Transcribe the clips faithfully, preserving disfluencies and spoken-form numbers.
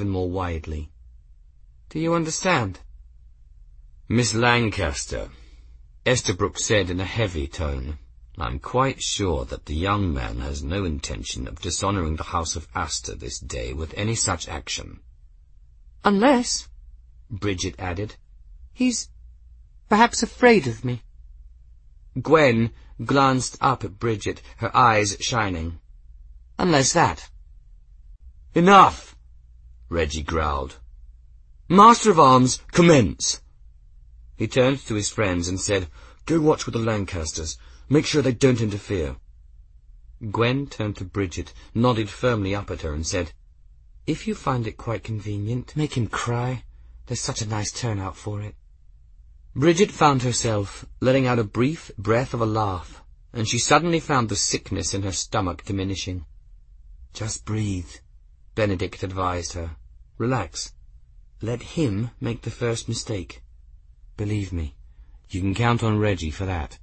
even more widely. "Do you understand?" "Miss Lancaster," Estabrook said in a heavy tone, "I'm quite sure that the young man has no intention of dishonouring the House of Aster this day with any such action." "Unless," Bridget added, "he's perhaps afraid of me." Gwen glanced up at Bridget, her eyes shining. "Unless that." "Enough!" Reggie growled. "Master of Arms, commence!" He turned to his friends and said, "Go watch with the Lancasters. Make sure they don't interfere." Gwen turned to Bridget, nodded firmly up at her, and said, "If you find it quite convenient, make him cry. There's such a nice turnout for it." Bridget found herself letting out a brief breath of a laugh, and she suddenly found the sickness in her stomach diminishing. "Just breathe," Benedict advised her. "Relax. Let him make the first mistake. Believe me, you can count on Reggie for that."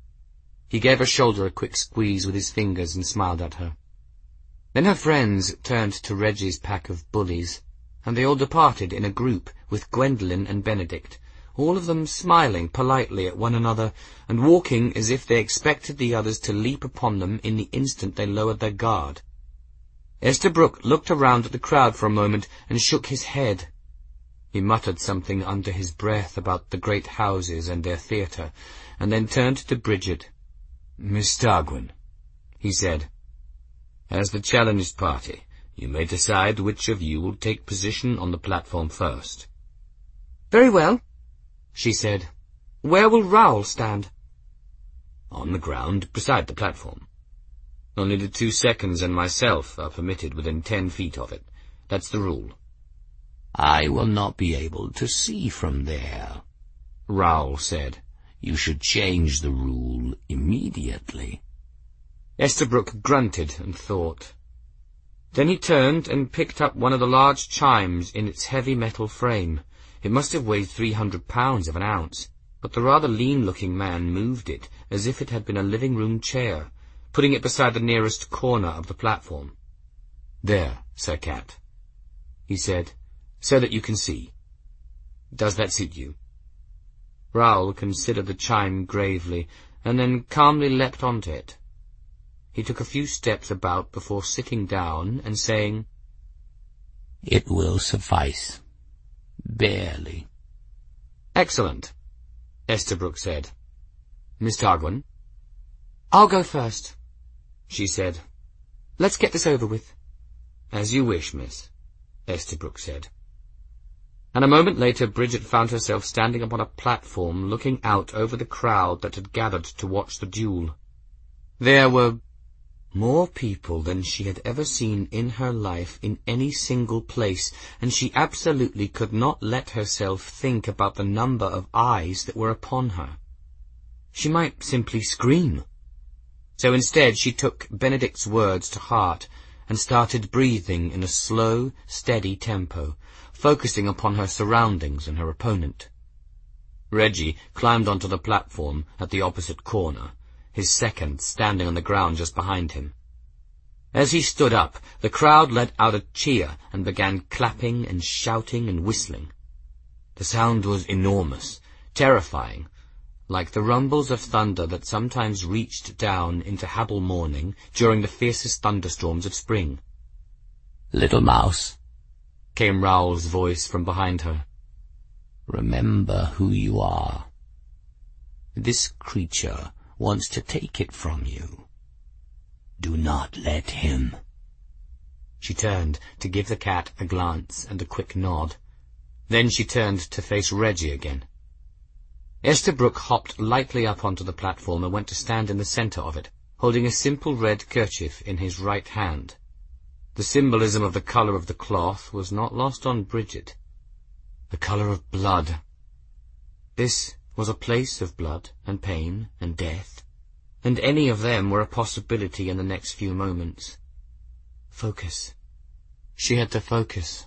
He gave her shoulder a quick squeeze with his fingers and smiled at her. Then her friends turned to Reggie's pack of bullies, and they all departed in a group with Gwendolen and Benedict, all of them smiling politely at one another and walking as if they expected the others to leap upon them in the instant they lowered their guard. Estabrook looked around at the crowd for a moment and shook his head. He muttered something under his breath about the great houses and their theatre, and then turned to Bridget. "Miss Targwin," he said, "as the challenged party, you may decide which of you will take position on the platform first." "Very well," she said. "Where will Raoul stand?" "On the ground beside the platform. Only the two seconds and myself are permitted within ten feet of it. That's the rule." "I will not be able to see from there," Raoul said. "You should change the rule immediately." Estabrook grunted and thought. Then he turned and picked up one of the large chimes in its heavy metal frame. It must have weighed three hundred pounds of an ounce, but the rather lean-looking man moved it as if it had been a living-room chair, putting it beside the nearest corner of the platform. "There, Sir Cat," he said, "so that you can see. Does that suit you?" Raoul considered the chime gravely, and then calmly leapt onto it. He took a few steps about before sitting down and saying, "It will suffice. Barely." "Excellent," Estabrook said. "Miss Targwin?" "I'll go first," she said. "Let's get this over with." "As you wish, miss," Estabrook said. And a moment later Bridget found herself standing upon a platform looking out over the crowd that had gathered to watch the duel. There were more people than she had ever seen in her life in any single place, and she absolutely could not let herself think about the number of eyes that were upon her. She might simply scream. So instead she took Benedict's words to heart and started breathing in a slow, steady tempo, focusing upon her surroundings and her opponent. Reggie climbed onto the platform at the opposite corner, his second standing on the ground just behind him. As he stood up, the crowd let out a cheer and began clapping and shouting and whistling. The sound was enormous, terrifying, like the rumbles of thunder that sometimes reached down into Habel morning during the fiercest thunderstorms of spring. "Little mouse," came Raoul's voice from behind her. "Remember who you are. This creature wants to take it from you. Do not let him." She turned to give the cat a glance and a quick nod. Then she turned to face Reggie again. Estabrook hopped lightly up onto the platform and went to stand in the centre of it, holding a simple red kerchief in his right hand. The symbolism of the colour of the cloth was not lost on Bridget. The colour of blood. This was a place of blood and pain and death, and any of them were a possibility in the next few moments. Focus. She had to focus.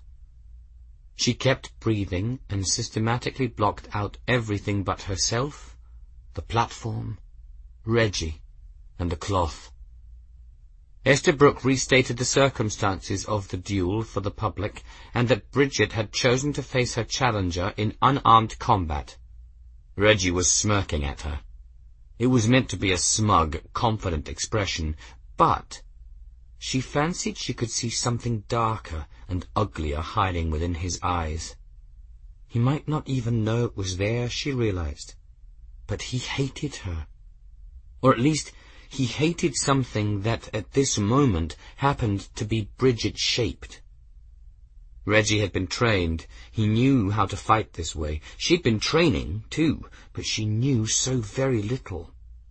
She kept breathing and systematically blocked out everything but herself, the platform, Reggie, and the cloth. Estabrook restated the circumstances of the duel for the public, and that Bridget had chosen to face her challenger in unarmed combat. Reggie was smirking at her. It was meant to be a smug, confident expression, but she fancied she could see something darker and uglier hiding within his eyes. He might not even know it was there, she realized, but he hated her. Or at least, he hated something that at this moment happened to be Bridget-shaped. Reggie had been trained. He knew how to fight this way. She'd been training, too, but she knew so very little.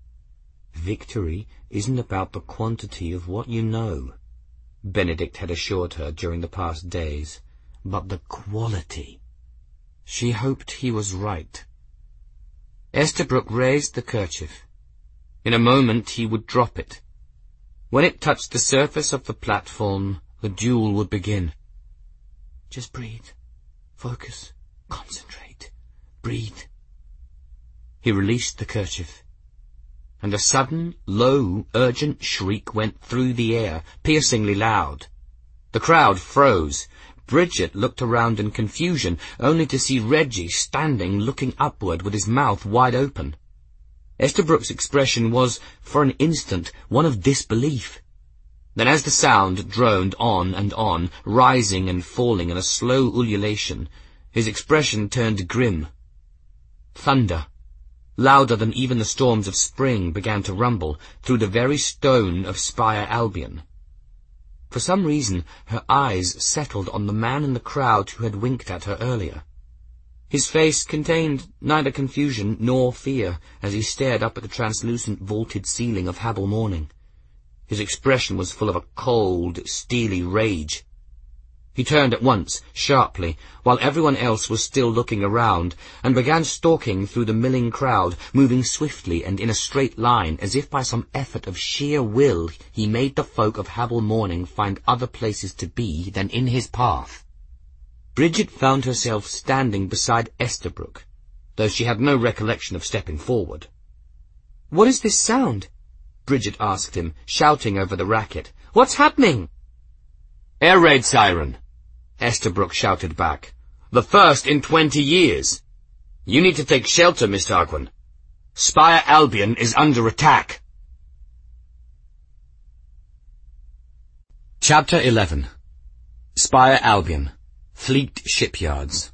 Victory isn't about the quantity of what you know, Benedict had assured her during the past days, but the quality. She hoped he was right. Estabrook raised the kerchief. In a moment he would drop it. When it touched the surface of the platform, the duel would begin. Just breathe. Focus. Concentrate. Breathe. He released the kerchief, and a sudden, low, urgent shriek went through the air, piercingly loud. The crowd froze. Bridget looked around in confusion, only to see Reggie standing looking upward with his mouth wide open. Estabrook's expression was, for an instant, one of disbelief. Then as the sound droned on and on, rising and falling in a slow ululation, his expression turned grim. Thunder, louder than even the storms of spring, began to rumble through the very stone of Spire Albion. For some reason, her eyes settled on the man in the crowd who had winked at her earlier. His face contained neither confusion nor fear as he stared up at the translucent vaulted ceiling of Habel Morning. His expression was full of a cold, steely rage. He turned at once, sharply, while everyone else was still looking around, and began stalking through the milling crowd, moving swiftly and in a straight line, as if by some effort of sheer will he made the folk of Habel Morning find other places to be than in his path. Bridget found herself standing beside Estabrook, though she had no recollection of stepping forward. "What is this sound?" Bridget asked him, shouting over the racket. "What's happening?" "Air raid siren," Estabrook shouted back. "The first in twenty years. You need to take shelter, Miss Tarquin. Spire Albion is under attack." Chapter eleven. Spire Albion. Fleet Shipyards.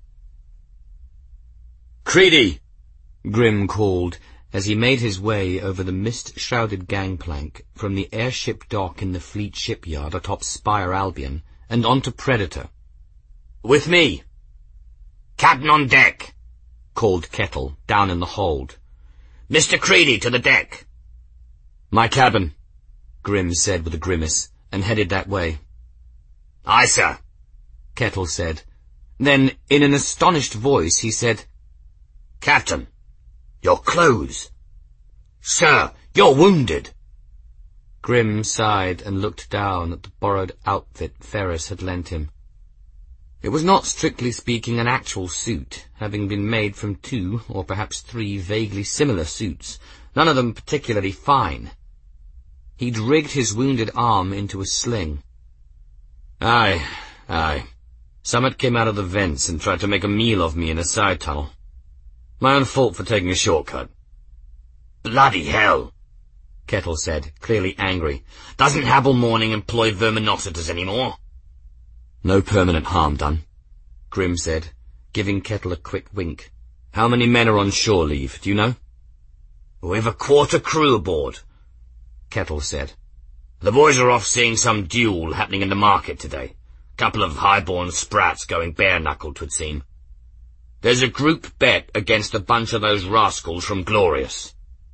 "Creedy!" Grim called as he made his way over the mist-shrouded gangplank from the airship dock in the Fleet Shipyard atop Spire Albion and onto Predator. "With me." "Captain on deck," called Kettle down in the hold. "Mister Creedy to the deck." "My cabin," Grim said with a grimace, and headed that way. "Aye, sir," Kettle said. Then, in an astonished voice, he said, "Captain, your clothes." "Sir, you're wounded." Grim sighed and looked down at the borrowed outfit Ferris had lent him. It was not, strictly speaking, an actual suit, having been made from two, or perhaps three, vaguely similar suits, none of them particularly fine. He'd rigged his wounded arm into a sling. Aye, aye. Summit came out of the vents and tried to make a meal of me in a side tunnel. My own fault for taking a shortcut. "Bloody hell," Kettle said, clearly angry. "Doesn't Habel Morning employ verminosities anymore?" "No permanent harm done," Grim said, giving Kettle a quick wink. "How many men are on shore leave, do you know?" "We've a quarter crew aboard," Kettle said. "The boys are off seeing some duel happening in the market today. Couple of high-born sprats going bare-knuckled, 'twould seem. There's a group bet against a bunch of those rascals from Glorious."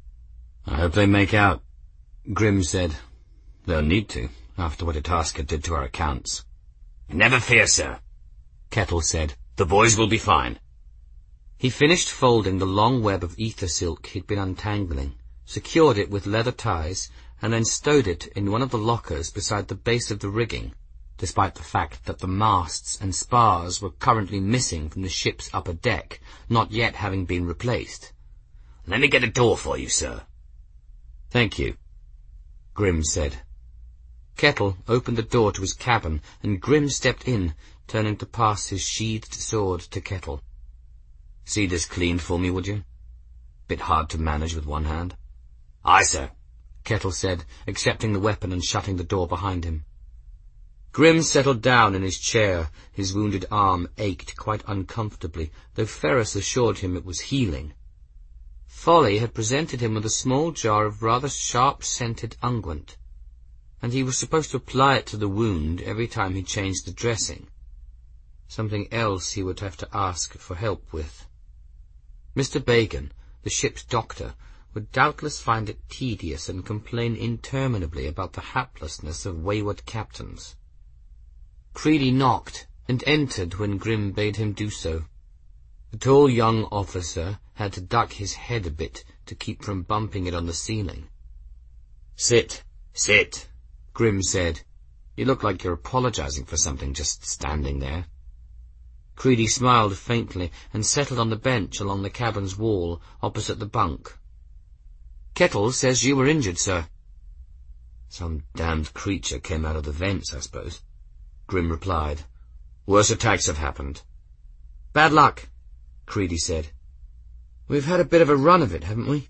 "I hope they make out," Grim said. "They'll need to, after what Itasca did to our accounts." "Never fear, sir," Kettle said. "The boys will be fine." He finished folding the long web of ether silk he'd been untangling, secured it with leather ties, and then stowed it in one of the lockers beside the base of the rigging, despite the fact that the masts and spars were currently missing from the ship's upper deck, not yet having been replaced. "Let me get a door for you, sir." "Thank you," Grim said. Kettle opened the door to his cabin, and Grim stepped in, turning to pass his sheathed sword to Kettle. "See this cleaned for me, would you? Bit hard to manage with one hand." "Aye, sir," Kettle said, accepting the weapon and shutting the door behind him. Grim settled down in his chair. His wounded arm ached quite uncomfortably, though Ferris assured him it was healing. Folly had presented him with a small jar of rather sharp-scented unguent, and he was supposed to apply it to the wound every time he changed the dressing. Something else he would have to ask for help with. Mister Bacon, the ship's doctor, would doubtless find it tedious and complain interminably about the haplessness of wayward captains. Creedy knocked, and entered when Grim bade him do so. The tall young officer had to duck his head a bit to keep from bumping it on the ceiling. "Sit, sit," Grim said. "You look like you're apologizing for something, just standing there." Creedy smiled faintly and settled on the bench along the cabin's wall, opposite the bunk. "Kettle says you were injured, sir." "Some damned creature came out of the vents, I suppose," Grim replied. "Worse attacks have happened." "Bad luck," Creedy said. "We've had a bit of a run of it, haven't we?"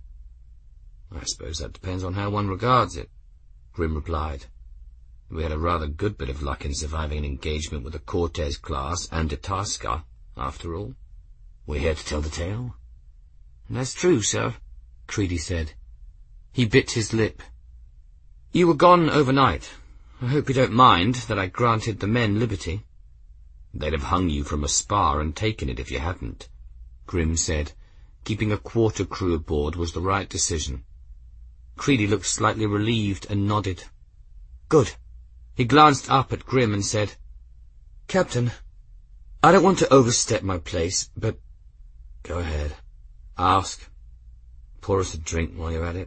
"I suppose that depends on how one regards it," Grim replied. "We had a rather good bit of luck in surviving an engagement with the Cortez class and Itasca, after all. We're here to tell the tale." "That's true, sir," Creedy said. He bit his lip. "You were gone overnight. I hope you don't mind that I granted the men liberty." "They'd have hung you from a spar and taken it if you hadn't," Grim said. Keeping a quarter crew aboard was the right decision. Creedy looked slightly relieved and nodded. "Good." He glanced up at Grim and said, "Captain, I don't want to overstep my place, but—" "Go ahead. Ask. Pour us a drink while you're at it."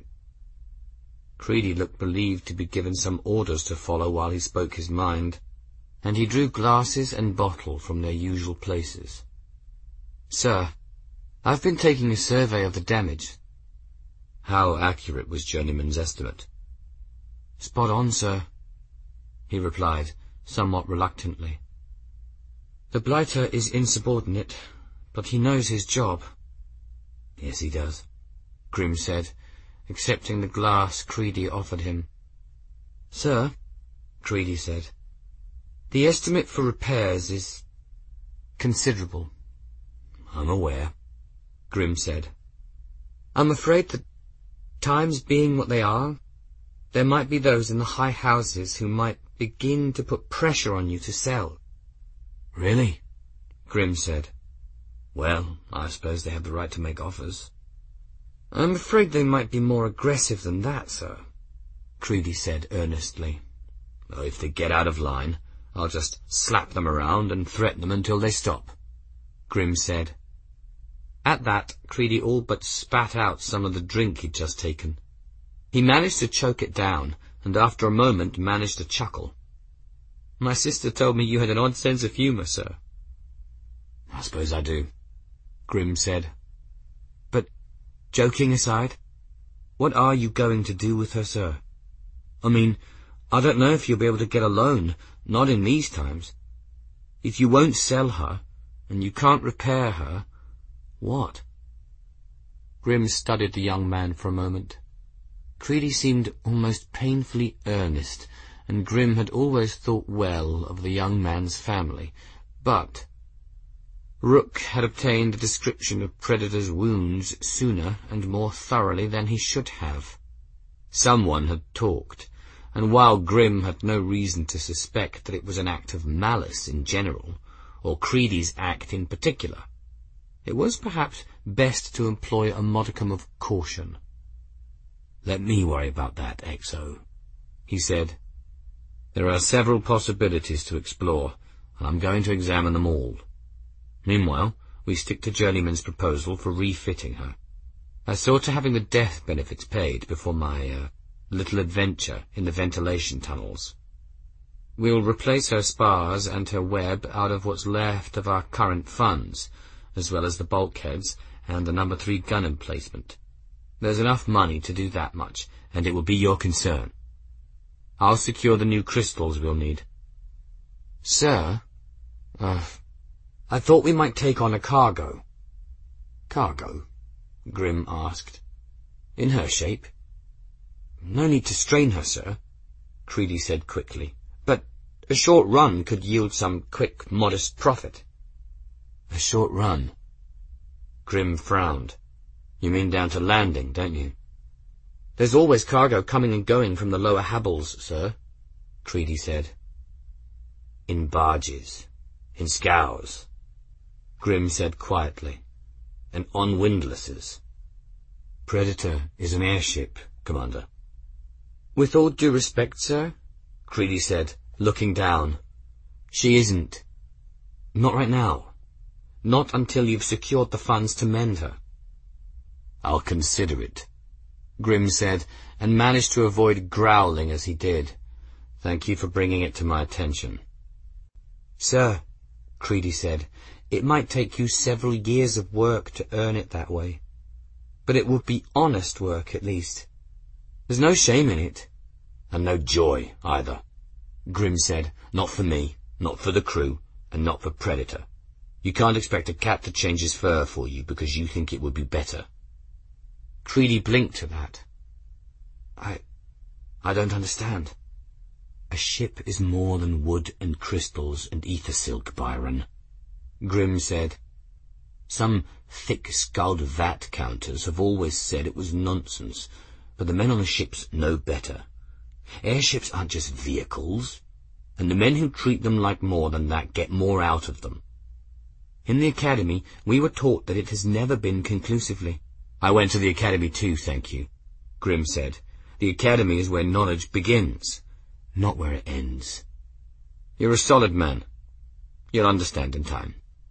Creedy looked believed to be given some orders to follow while he spoke his mind, and he drew glasses and bottle from their usual places. "Sir, I've been taking a survey of the damage." "How accurate was Journeyman's estimate?" "Spot on, sir," he replied, somewhat reluctantly. "The blighter is insubordinate, but he knows his job." "Yes, he does," Grim said, accepting the glass Creedy offered him. "Sir," Creedy said, "the estimate for repairs is considerable." "I'm aware," Grim said. "I'm afraid that, times being what they are, there might be those in the high houses who might begin to put pressure on you to sell." "Really?" Grim said. "Well, I suppose they have the right to make offers." "I'm afraid they might be more aggressive than that, sir," Creedy said earnestly. "Well, if they get out of line, I'll just slap them around and threaten them until they stop," Grim said. At that, Creedy all but spat out some of the drink he'd just taken. He managed to choke it down, and after a moment managed to chuckle. "My sister told me you had an odd sense of humour, sir." "I suppose I do," Grim said. "But, joking aside, what are you going to do with her, sir? I mean, I don't know if you'll be able to get a loan, not in these times. If you won't sell her, and you can't repair her, what?" Grim studied the young man for a moment. Creedy seemed almost painfully earnest, and Grim had always thought well of the young man's family, but Rook had obtained a description of Predator's wounds sooner and more thoroughly than he should have. Someone had talked, and while Grim had no reason to suspect that it was an act of malice in general, or Creedy's act in particular, it was perhaps best to employ a modicum of caution. "Let me worry about that, X O, he said. "There are several possibilities to explore, and I'm going to examine them all. Meanwhile, we stick to Journeyman's proposal for refitting her. I saw to having the death benefits paid before my, uh, little adventure in the ventilation tunnels. We'll replace her spars and her web out of what's left of our current funds, as well as the bulkheads and the number three gun emplacement. There's enough money to do that much, and it will be your concern." I'll secure the new crystals we'll need. Sir, uh, I thought we might take on a cargo. Cargo? Grim asked. In her shape? No need to strain her, sir, Creedy said quickly. But a short run could yield some quick, modest profit. A short run? Grim frowned. You mean down to landing, don't you? There's always cargo coming and going from the lower Habbles, sir, Creedy said. In barges, in scows, Grim said quietly, and on windlasses. Predator is an airship, Commander. With all due respect, sir, Creedy said, looking down. She isn't. Not right now. Not until you've secured the funds to mend her. I'll consider it, Grim said, and managed to avoid growling as he did. Thank you for bringing it to my attention. Sir, Creedy said, it might take you several years of work to earn it that way. But it would be honest work, at least. There's no shame in it. And no joy, either, Grim said. Not for me, not for the crew, and not for Predator. You can't expect a cat to change his fur for you because you think it would be better. Creedy blinked at that. I... I don't understand. A ship is more than wood and crystals and ether silk, Byron, Grim said. Some thick-skulled vat counters have always said it was nonsense, but the men on the ships know better. Airships aren't just vehicles, and the men who treat them like more than that get more out of them. In the Academy, we were taught that it has never been conclusively. I went to the Academy too, thank you, Grim said. The Academy is where knowledge begins, not where it ends. You're a solid man. You'll understand in time.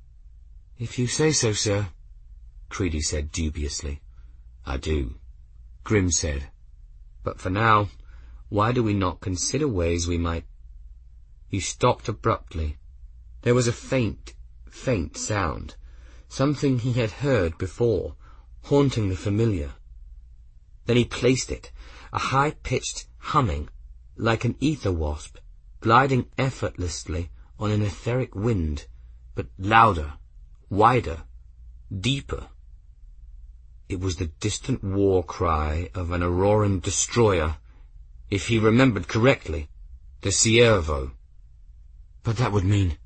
If you say so, sir, Creedy said dubiously. I do, Grim said. But for now, why do we not consider ways we might... He stopped abruptly. There was a faint, faint sound, something he had heard before, haunting the familiar. Then he placed it, a high-pitched humming, like an ether wasp, gliding effortlessly on an etheric wind, but louder, wider, deeper. It was the distant war cry of an Auroran destroyer, if he remembered correctly, the Ciervo. But that would mean...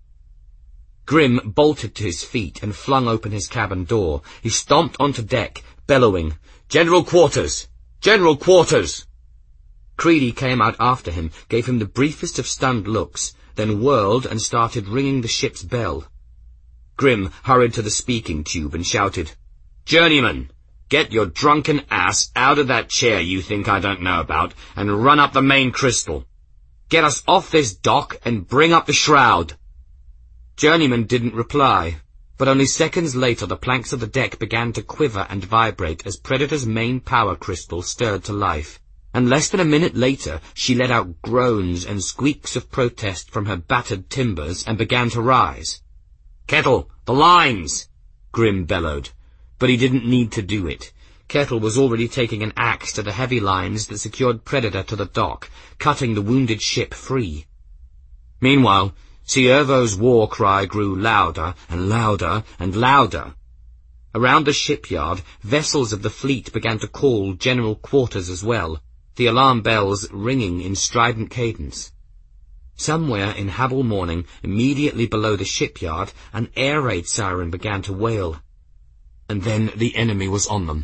Grim bolted to his feet and flung open his cabin door. He stomped onto deck, bellowing, "General Quarters! General Quarters!" Creedy came out after him, gave him the briefest of stunned looks, then whirled and started ringing the ship's bell. Grim hurried to the speaking tube and shouted, "Journeyman, get your drunken ass out of that chair you think I don't know about, and run up the main crystal. Get us off this dock and bring up the shroud." Journeyman didn't reply, but only seconds later the planks of the deck began to quiver and vibrate as Predator's main power crystal stirred to life, and less than a minute later she let out groans and squeaks of protest from her battered timbers and began to rise. "Kettle, the lines!" Grim bellowed, but he didn't need to do it. Kettle was already taking an axe to the heavy lines that secured Predator to the dock, cutting the wounded ship free. Meanwhile, Ciervo's war cry grew louder and louder and louder. Around the shipyard, vessels of the fleet began to call General Quarters as well, the alarm bells ringing in strident cadence. Somewhere in Habble Morning, immediately below the shipyard, an air raid siren began to wail. And then the enemy was on them.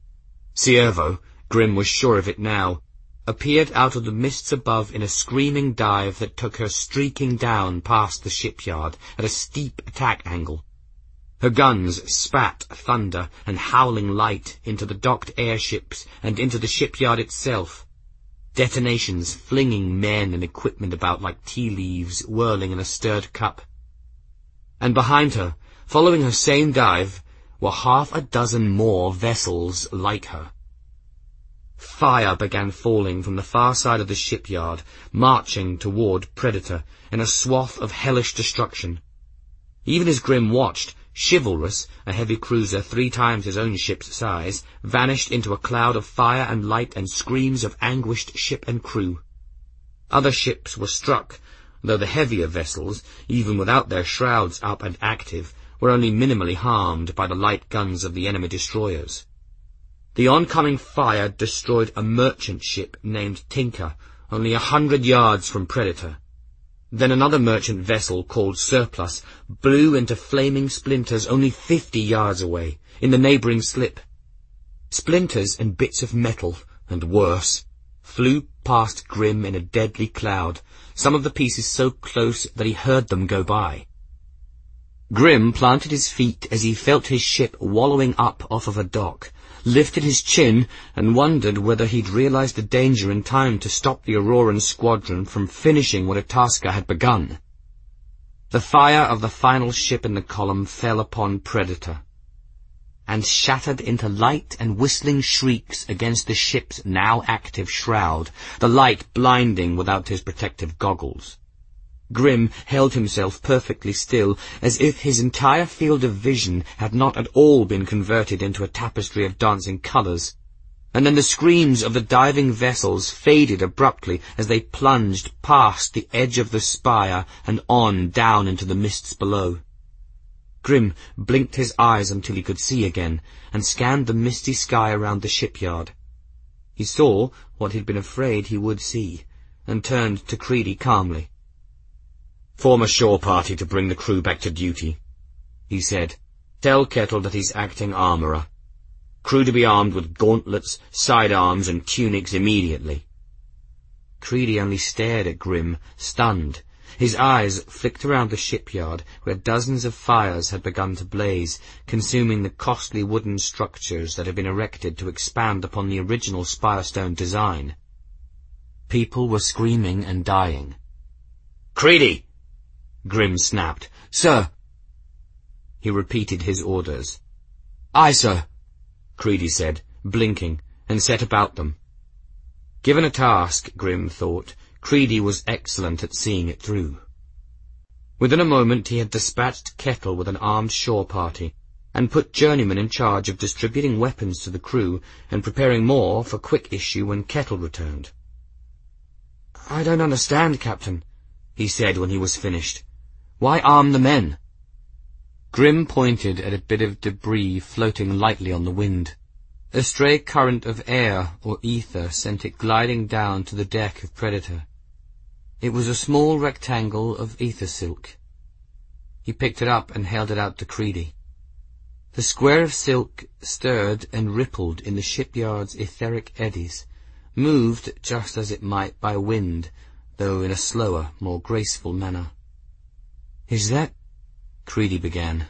Ciervo, Grim was sure of it now, appeared out of the mists above in a screaming dive that took her streaking down past the shipyard at a steep attack angle. Her guns spat thunder and howling light into the docked airships and into the shipyard itself. Detonations flinging men and equipment about like tea leaves whirling in a stirred cup. And behind her, following her same dive, were half a dozen more vessels like her. Fire began falling from the far side of the shipyard, marching toward Predator in a swath of hellish destruction. Even as Grim watched, Chivalrous, a heavy cruiser three times his own ship's size, vanished into a cloud of fire and light and screams of anguished ship and crew. Other ships were struck, though the heavier vessels, even without their shrouds up and active, were only minimally harmed by the light guns of the enemy destroyers. The oncoming fire destroyed a merchant ship named Tinker, only a hundred yards from Predator. Then another merchant vessel called Surplus blew into flaming splinters only fifty yards away, in the neighbouring slip. Splinters and bits of metal, and worse, flew past Grim in a deadly cloud, some of the pieces so close that he heard them go by. Grim planted his feet as he felt his ship wallowing up off of a dock, lifted his chin, and wondered whether he'd realized the danger in time to stop the Auroran squadron from finishing what Itasca had begun. The fire of the final ship in the column fell upon Predator, and shattered into light and whistling shrieks against the ship's now active shroud, the light blinding without his protective goggles. Grim held himself perfectly still, as if his entire field of vision had not at all been converted into a tapestry of dancing colours, and then the screams of the diving vessels faded abruptly as they plunged past the edge of the spire and on down into the mists below. Grim blinked his eyes until he could see again, and scanned the misty sky around the shipyard. He saw what he'd been afraid he would see, and turned to Creedy calmly. "Form a shore party to bring the crew back to duty," he said. "Tell Kettle that he's acting armourer. Crew to be armed with gauntlets, sidearms, and tunics immediately." Creedy only stared at Grim, stunned. His eyes flicked around the shipyard, where dozens of fires had begun to blaze, consuming the costly wooden structures that had been erected to expand upon the original Spirestone design. People were screaming and dying. "Creedy!" Grim snapped. "Sir!" He repeated his orders. "Aye, sir," Creedy said, blinking, and set about them. Given a task, Grim thought, Creedy was excellent at seeing it through. Within a moment he had dispatched Kettle with an armed shore party, and put Journeyman in charge of distributing weapons to the crew and preparing more for quick issue when Kettle returned. "I don't understand, Captain," he said when he was finished. "Why arm the men?" Grim pointed at a bit of debris floating lightly on the wind. A stray current of air or ether sent it gliding down to the deck of Predator. It was a small rectangle of ether silk. He picked it up and held it out to Creedy. The square of silk stirred and rippled in the shipyard's etheric eddies, moved just as it might by wind, though in a slower, more graceful manner. "Is that—" Creedy began.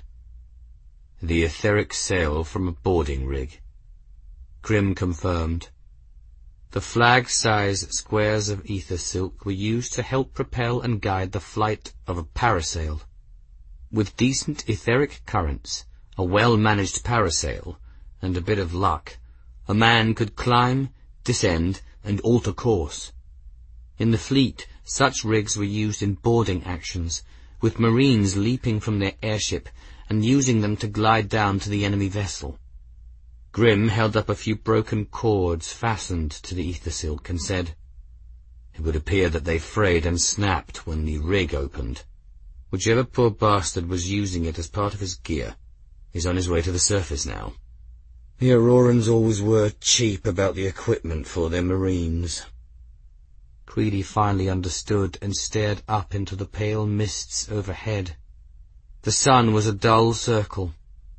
"The etheric sail from a boarding rig," Grim confirmed. The flag-size squares of ether silk were used to help propel and guide the flight of a parasail. With decent etheric currents, a well-managed parasail, and a bit of luck, a man could climb, descend, and alter course. In the fleet, such rigs were used in boarding actions, with marines leaping from their airship and using them to glide down to the enemy vessel. Grim held up a few broken cords fastened to the ether silk and said, "It would appear that they frayed and snapped when the rig opened. Whichever poor bastard was using it as part of his gear is on his way to the surface now. The Aurorans always were cheap about the equipment for their marines." Creedy finally understood and stared up into the pale mists overhead. The sun was a dull circle.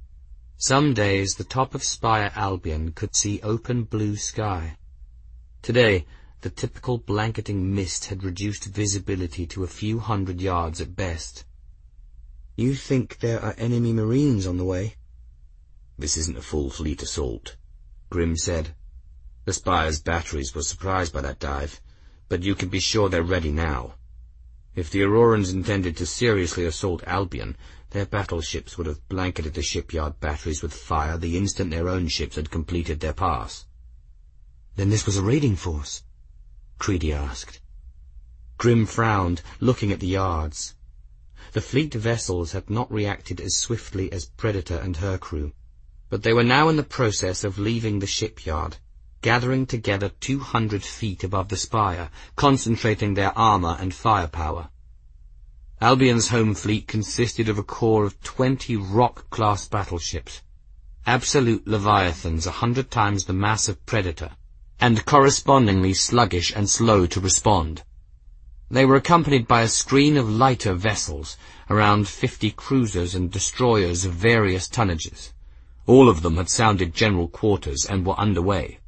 Some days the top of Spire Albion could see open blue sky. Today the typical blanketing mist had reduced visibility to a few hundred yards at best. "You think there are enemy marines on the way?" "This isn't a full fleet assault," Grim said. "The Spire's batteries were surprised by that dive, but you can be sure they're ready now. If the Aurorans intended to seriously assault Albion, their battleships would have blanketed the shipyard batteries with fire the instant their own ships had completed their pass." "Then this was a raiding force?" Creedy asked. Grim frowned, looking at the yards. The fleet vessels had not reacted as swiftly as Predator and her crew, but they were now in the process of leaving the shipyard, gathering together two hundred feet above the spire, concentrating their armor and firepower. Albion's home fleet consisted of a corps of twenty Rock-class battleships, absolute leviathans a hundred times the mass of Predator, and correspondingly sluggish and slow to respond. They were accompanied by a screen of lighter vessels, around fifty cruisers and destroyers of various tonnages. All of them had sounded general quarters and were underway.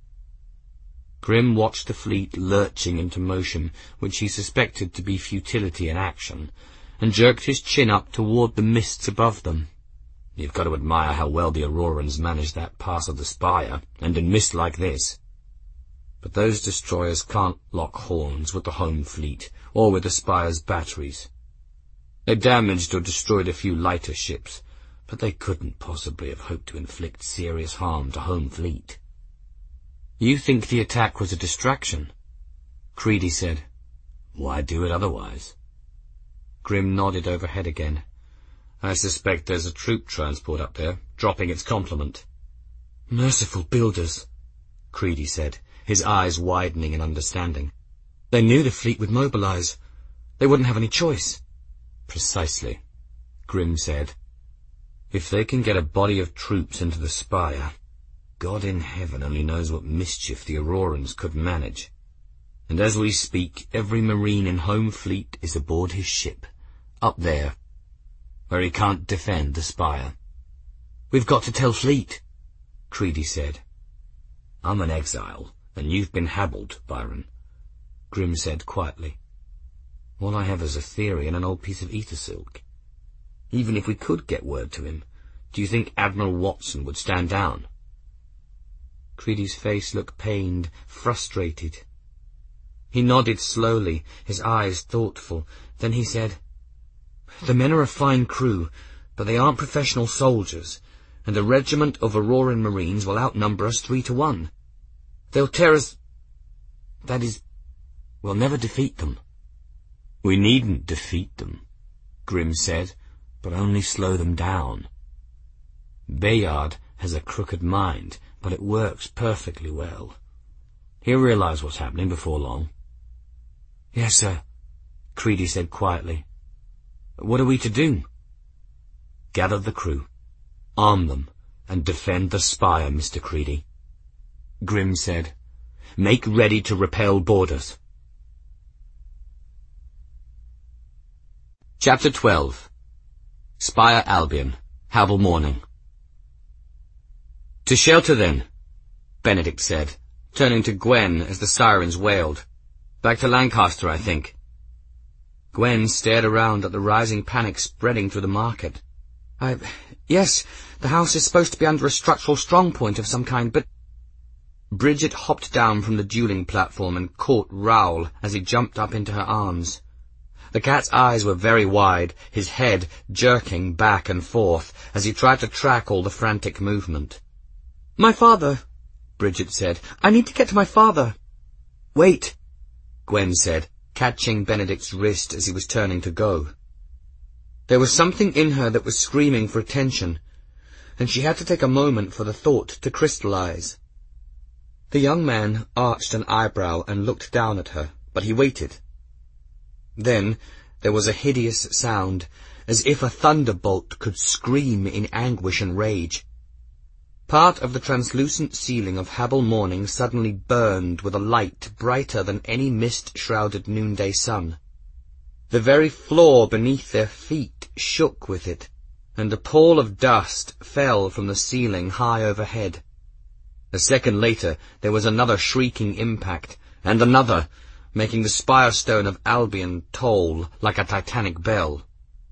Grim watched the fleet lurching into motion, which he suspected to be futility in action, and jerked his chin up toward the mists above them. You've got to admire how well the Aurorans managed that pass of the spire, and in mist like this. But those destroyers can't lock horns with the home fleet, or with the spire's batteries. They damaged or destroyed a few lighter ships, but they couldn't possibly have hoped to inflict serious harm to home fleet. You think the attack was a distraction? Creedy said. Why do it otherwise? Grim nodded overhead again. I suspect there's a troop transport up there, dropping its complement. Merciful builders, Creedy said, his eyes widening in understanding. They knew the fleet would mobilize. They wouldn't have any choice. Precisely, Grim said. If they can get a body of troops into the spire, God in heaven only knows what mischief the Aurorans could manage. And as we speak, every marine in home fleet is aboard his ship, up there, where he can't defend the spire. We've got to tell Fleet, Creedy said. I'm an exile, and you've been hobbled, Byron, Grim said quietly. All I have is a theory and an old piece of ether silk. Even if we could get word to him, do you think Admiral Watson would stand down? Creedy's face looked pained, frustrated. He nodded slowly, his eyes thoughtful. Then he said, The men are a fine crew, but they aren't professional soldiers, and a regiment of Auroran Marines will outnumber us three to one. They'll tear us... That is, we'll never defeat them. We needn't defeat them, Grim said, but only slow them down. Bayard has a crooked mind, but it works perfectly well. He'll realize what's happening before long. Yes, sir, Creedy said quietly. What are we to do? Gather the crew, arm them, and defend the spire, Mister Creedy. Grim said, Make ready to repel boarders. Chapter twelve. Spire Albion, Habel morning. To shelter then, Benedict said, turning to Gwen as the sirens wailed. Back to Lancaster, I think. Gwen stared around at the rising panic spreading through the market. I... Yes, the house is supposed to be under a structural strongpoint of some kind, but... Bridget hopped down from the dueling platform and caught Raoul as he jumped up into her arms. The cat's eyes were very wide, his head jerking back and forth as he tried to track all the frantic movement. My father, Bridget said. I need to get to my father. Wait, Gwen said, catching Benedict's wrist as he was turning to go. There was something in her that was screaming for attention, and she had to take a moment for the thought to crystallize. The young man arched an eyebrow and looked down at her, but he waited. Then there was a hideous sound, as if a thunderbolt could scream in anguish and rage. Part of the translucent ceiling of Habel morning suddenly burned with a light brighter than any mist-shrouded noonday sun. The very floor beneath their feet shook with it, and a pall of dust fell from the ceiling high overhead. A second later there was another shrieking impact, and another, making the spire stone of Albion toll like a titanic bell.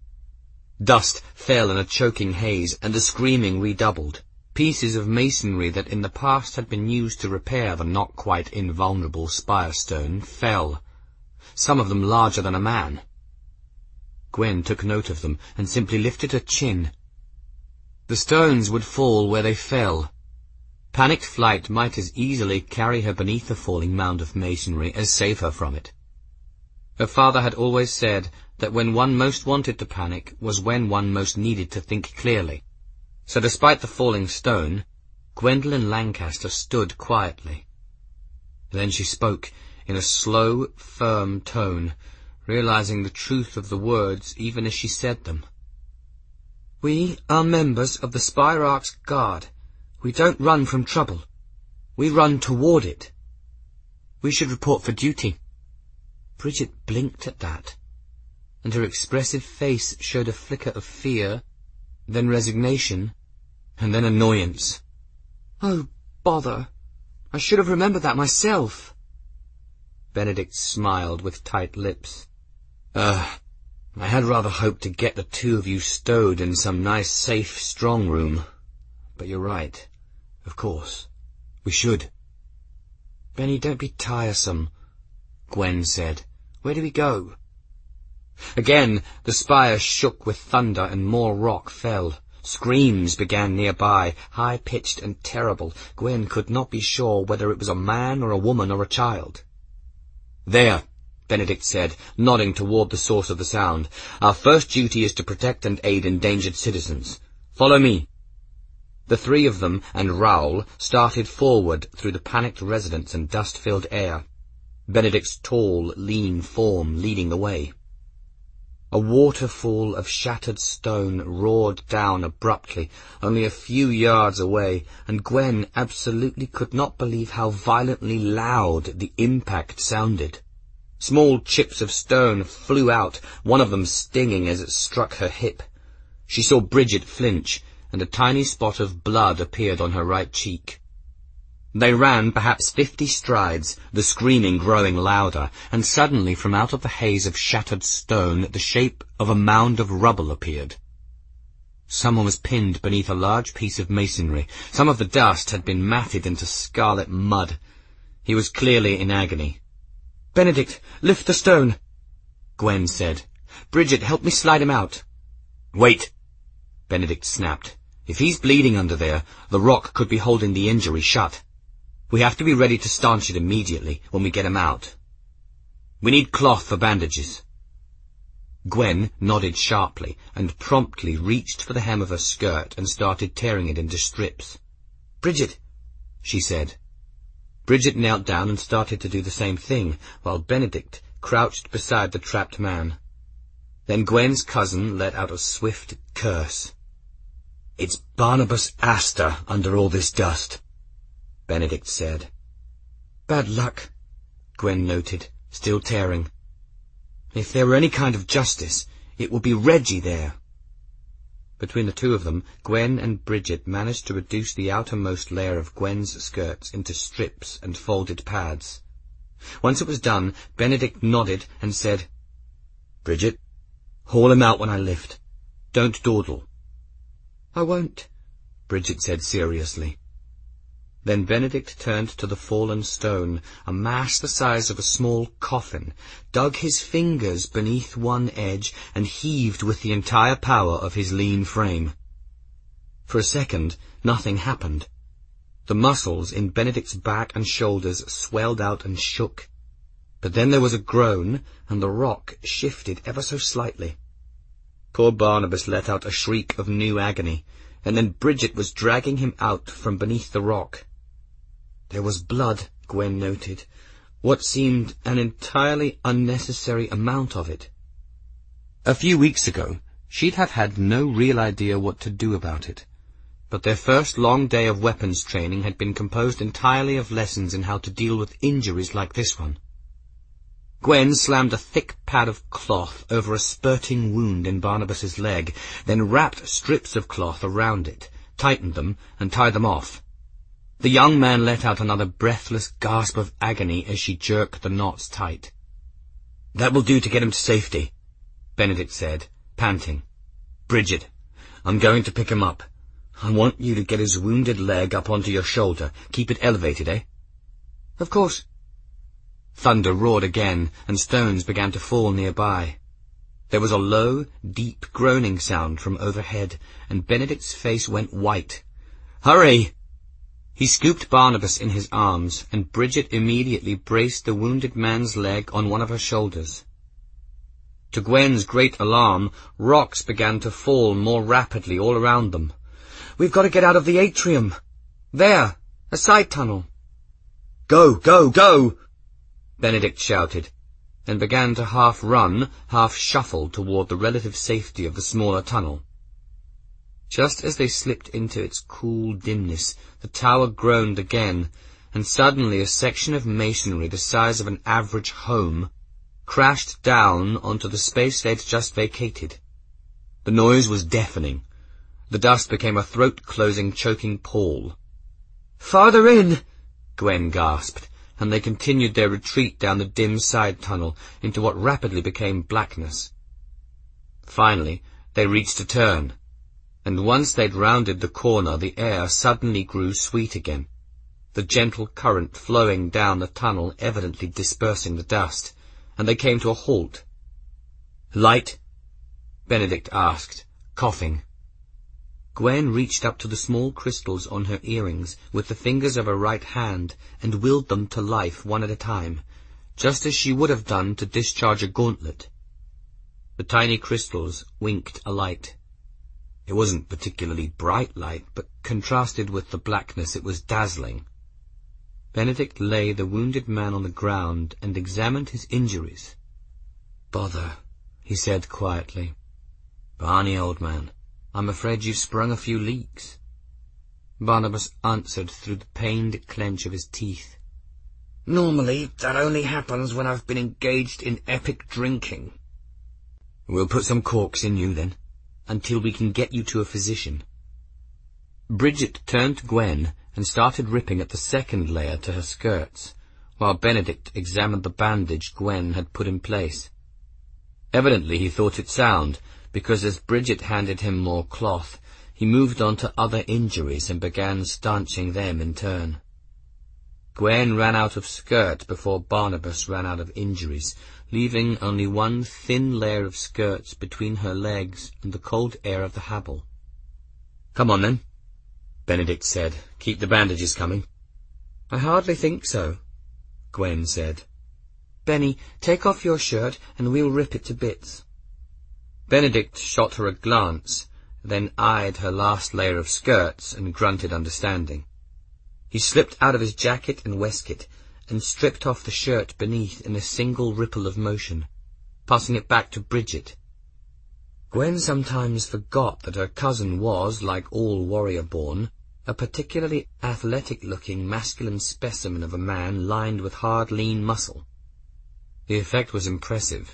Dust fell in a choking haze, and the screaming redoubled. Pieces of masonry that in the past had been used to repair the not-quite invulnerable spire stone fell, some of them larger than a man. Gwen took note of them and simply lifted her chin. The stones would fall where they fell. Panicked flight might as easily carry her beneath the falling mound of masonry as save her from it. Her father had always said that when one most wanted to panic was when one most needed to think clearly. So despite the falling stone, Gwendolen Lancaster stood quietly, Then she spoke in a slow, firm tone, realizing the truth of the words even as she said them. "We are members of the Spiraarch's Guard. We don't run from trouble. We run toward it. We should report for duty." Bridget blinked at that, and her expressive face showed a flicker of fear, then resignation, and then annoyance. "Oh, bother! I should have remembered that myself." Benedict smiled with tight lips. Uh, I had rather hoped to get the two of you stowed in some nice, safe, strong room. But you're right. Of course. We should. "Benny, don't be tiresome," Gwen said. "Where do we go?" Again the spire shook with thunder and more rock fell. Screams began nearby, high-pitched and terrible. Gwen could not be sure whether it was a man or a woman or a child. "There," Benedict said, nodding toward the source of the sound. "Our first duty is to protect and aid endangered citizens. Follow me." The three of them and Raoul started forward through the panicked residence and dust-filled air, Benedict's tall, lean form leading the way. A waterfall of shattered stone roared down abruptly, only a few yards away, and Gwen absolutely could not believe how violently loud the impact sounded. Small chips of stone flew out, one of them stinging as it struck her hip. She saw Bridget flinch, and a tiny spot of blood appeared on her right cheek. They ran perhaps fifty strides, the screaming growing louder, and suddenly from out of the haze of shattered stone the shape of a mound of rubble appeared. Someone was pinned beneath a large piece of masonry. Some of the dust had been matted into scarlet mud. He was clearly in agony. "Benedict, lift the stone," Gwen said. "Bridget, help me slide him out." "Wait," Benedict snapped. "If he's bleeding under there, the rock could be holding the injury shut. We have to be ready to stanch it immediately when we get him out. We need cloth for bandages." Gwen nodded sharply and promptly reached for the hem of her skirt and started tearing it into strips. "Bridget," she said. Bridget knelt down and started to do the same thing, while Benedict crouched beside the trapped man. Then Gwen's cousin let out a swift curse. "It's Barnabas Astor under all this dust," Benedict said. "Bad luck," Gwen noted, still tearing. "If there were any kind of justice, it would be Reggie there." Between the two of them, Gwen and Bridget managed to reduce the outermost layer of Gwen's skirts into strips and folded pads. Once it was done, Benedict nodded and said, "Bridget, haul him out when I lift. Don't dawdle." "I won't," Bridget said seriously. Then Benedict turned to the fallen stone, a mass the size of a small coffin, dug his fingers beneath one edge, and heaved with the entire power of his lean frame. For a second, nothing happened. The muscles in Benedict's back and shoulders swelled out and shook. But then there was a groan, and the rock shifted ever so slightly. Poor Barnabas let out a shriek of new agony, and then Bridget was dragging him out from beneath the rock. There was blood, Gwen noted, what seemed an entirely unnecessary amount of it. A few weeks ago, she'd have had no real idea what to do about it, but their first long day of weapons training had been composed entirely of lessons in how to deal with injuries like this one. Gwen slammed a thick pad of cloth over a spurting wound in Barnabas's leg, then wrapped strips of cloth around it, tightened them, and tied them off. The young man let out another breathless gasp of agony as she jerked the knots tight. "That will do to get him to safety," Benedict said, panting. "Bridget, I'm going to pick him up. I want you to get his wounded leg up onto your shoulder. Keep it elevated, eh?" "Of course." Thunder roared again, and stones began to fall nearby. There was a low, deep groaning sound from overhead, and Benedict's face went white. "Hurry!" He scooped Barnabas in his arms, and Bridget immediately braced the wounded man's leg on one of her shoulders. To Gwen's great alarm, rocks began to fall more rapidly all around them. "We've got to get out of the atrium. There, a side tunnel." Go, go, go! Benedict shouted, and began to half run, half shuffle toward the relative safety of the smaller tunnel. Just as they slipped into its cool dimness, the tower groaned again, and suddenly a section of masonry the size of an average home crashed down onto the space they'd just vacated. The noise was deafening. The dust became a throat-closing, choking pall. "Farther in!" Gwen gasped, and they continued their retreat down the dim side tunnel into what rapidly became blackness. Finally, they reached a turn, and once they'd rounded the corner, the air suddenly grew sweet again, the gentle current flowing down the tunnel evidently dispersing the dust, and they came to a halt. "Light?" Benedict asked, coughing. Gwen reached up to the small crystals on her earrings with the fingers of her right hand and willed them to life one at a time, just as she would have done to discharge a gauntlet. The tiny crystals winked a light. It wasn't particularly bright light, but contrasted with the blackness it was dazzling. Benedict lay the wounded man on the ground and examined his injuries. "Bother," he said quietly. "Barney, old man, I'm afraid you've sprung a few leaks." Barnabas answered through the pained clench of his teeth. "Normally, that only happens when I've been engaged in epic drinking." "We'll put some corks in you, then, until we can get you to a physician." Bridget turned to Gwen and started ripping at the second layer to her skirts, while Benedict examined the bandage Gwen had put in place. Evidently he thought it sound, because as Bridget handed him more cloth, he moved on to other injuries and began stanching them in turn. Gwen ran out of skirt before Barnabas ran out of injuries, leaving only one thin layer of skirts between her legs and the cold air of the Habel. "Come on, then," Benedict said. "Keep the bandages coming." "I hardly think so," Gwen said. "Benny, take off your shirt and we'll rip it to bits." Benedict shot her a glance, then eyed her last layer of skirts and grunted understanding. He slipped out of his jacket and waistcoat and stripped off the shirt beneath in a single ripple of motion, passing it back to Bridget. Gwen sometimes forgot that her cousin was, like all warrior-born, a particularly athletic-looking masculine specimen of a man lined with hard, lean muscle. The effect was impressive.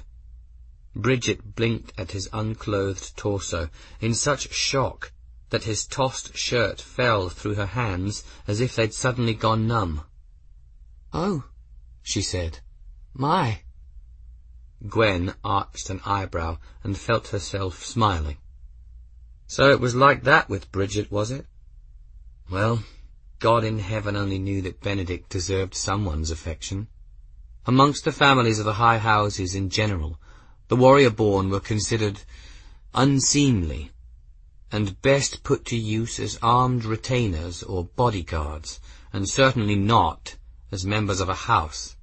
Bridget blinked at his unclothed torso in such shock that his tossed shirt fell through her hands as if they'd suddenly gone numb. "Oh," she said. "My." Gwen arched an eyebrow and felt herself smiling. So it was like that with Bridget, was it? Well, God in heaven only knew that Benedict deserved someone's affection. Amongst the families of the high houses in general, the warrior-born were considered unseemly, and best put to use as armed retainers or bodyguards, and certainly not as members of a house.